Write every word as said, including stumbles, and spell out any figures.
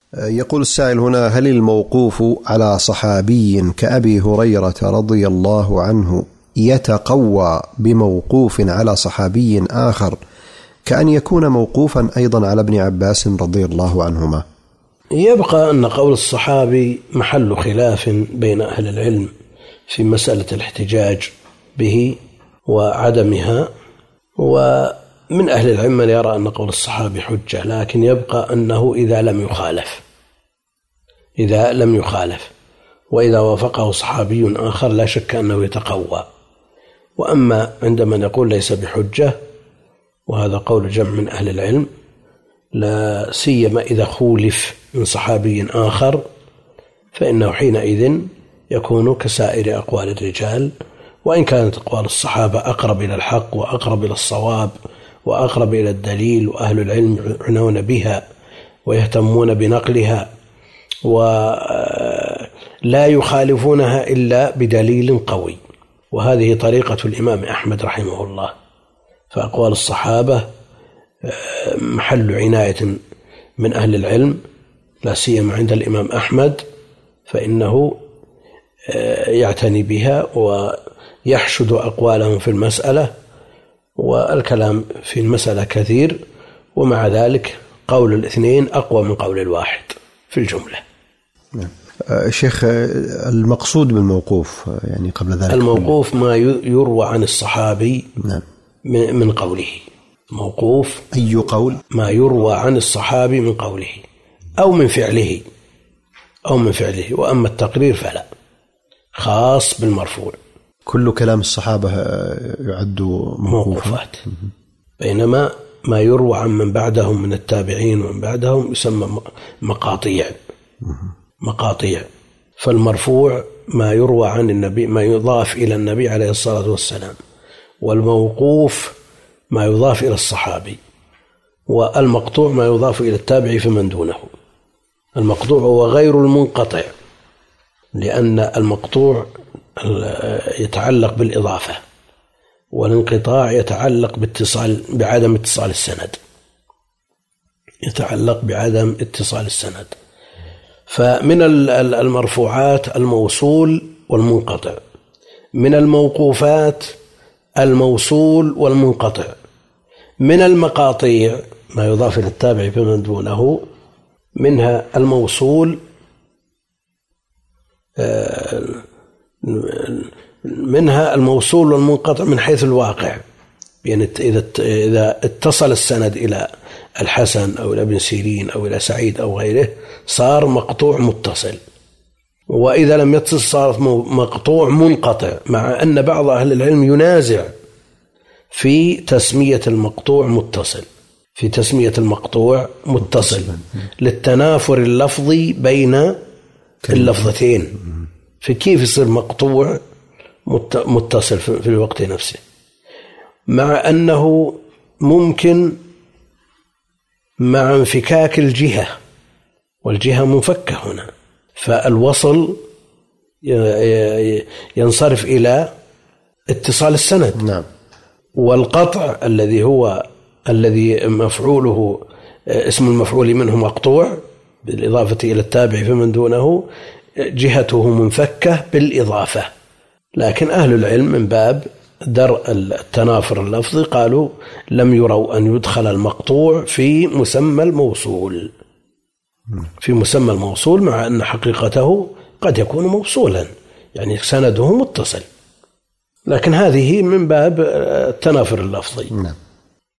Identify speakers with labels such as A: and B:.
A: يقول السائل هنا: هل الموقوف على صحابي كأبي هريرة رضي الله عنه يتقوى بموقوف على صحابي آخر كأن يكون موقوفا أيضا على ابن عباس رضي الله عنهما؟
B: يبقى أن قول الصحابي محل خلاف بين أهل العلم في مسألة الاحتجاج به وعدمها، ومن أهل العلم من يرى أن قول الصحابي حجة، لكن يبقى أنه إذا لم يخالف إذا لم يخالف وإذا وافقه صحابي آخر لا شك أنه يتقوى. وأما عندما نقول ليس بحجة، وهذا قول جمع من أهل العلم، لا سيما إذا خولف من صحابي آخر، فإنه حينئذ يكون كسائر أقوال الرجال، وإن كانت أقوال الصحابة أقرب إلى الحق وأقرب إلى الصواب وأقرب إلى الدليل، وأهل العلم يعنون بها ويهتمون بنقلها ولا يخالفونها إلا بدليل قوي. وهذه طريقة الإمام أحمد رحمه الله، فأقوال الصحابة محل عناية من أهل العلم، لا سيما عند الإمام أحمد، فإنه يعتني بها ويحشد أقوالهم في المسألة، والكلام في المسألة كثير، ومع ذلك قول الاثنين أقوى من قول الواحد في الجملة.
A: نعم. شيخ، المقصود بالموقوف يعني قبل ذلك
B: الموقوف ما يروى عن الصحابي
A: نعم.
B: من قوله. موقوف
A: أي قول؟
B: ما يروى عن الصحابي من قوله أو من فعله أو من فعله وأما التقرير فلا، خاص بالمرفوع.
A: كل كلام الصحابة يعد
B: موقوفات، بينما ما يروى عن من بعدهم من التابعين ومن بعدهم يسمى مقاطيع. مقاطيع. فالمرفوع ما يروى عن النبي، ما يضاف إلى النبي عليه الصلاة والسلام، والموقوف ما يضاف إلى الصحابي، والمقطوع ما يضاف إلى التابعي فمن دونه. المقطوع هو غير المنقطع، لأن المقطوع يتعلق بالإضافة، والانقطاع يتعلق باتصال بعدم اتصال السند يتعلق بعدم اتصال السند. فمن المرفوعات الموصول والمنقطع، من الموقوفات الموصول والمنقطع، من المقاطيع ما يضاف إلى التابع فمن دونه، منها الموصول منها الموصول والمنقطع من حيث الواقع، يعني إذا اتصل السند إلى الحسن أو إلى ابن سيرين أو إلى سعيد أو غيره صار مقطوع متصل، وإذا لم يتصل صار مقطوع منقطع، مع أن بعض أهل العلم ينازع في تسمية المقطوع متصل في تسمية المقطوع متصل للتنافر اللفظي بين اللفظتين، في كيف يصير مقطوع متصل في الوقت نفسه، مع أنه ممكن مع انفكاك الجهة، والجهة منفكة هنا، فالوصل ينصرف إلى اتصال السند.
A: نعم.
B: والقطع الذي هو الذي مفعوله اسم المفعول منه مقطوع بالإضافة إلى التابع فمن دونه جهته منفكة بالإضافة، لكن أهل العلم من باب درء التنافر اللفظي قالوا لم يروا أن يدخل المقطوع في مسمى الموصول في مسمى الموصول مع أن حقيقته قد يكون موصولا، يعني سنده متصل، لكن هذه من باب التنافر اللفظي.
A: نعم.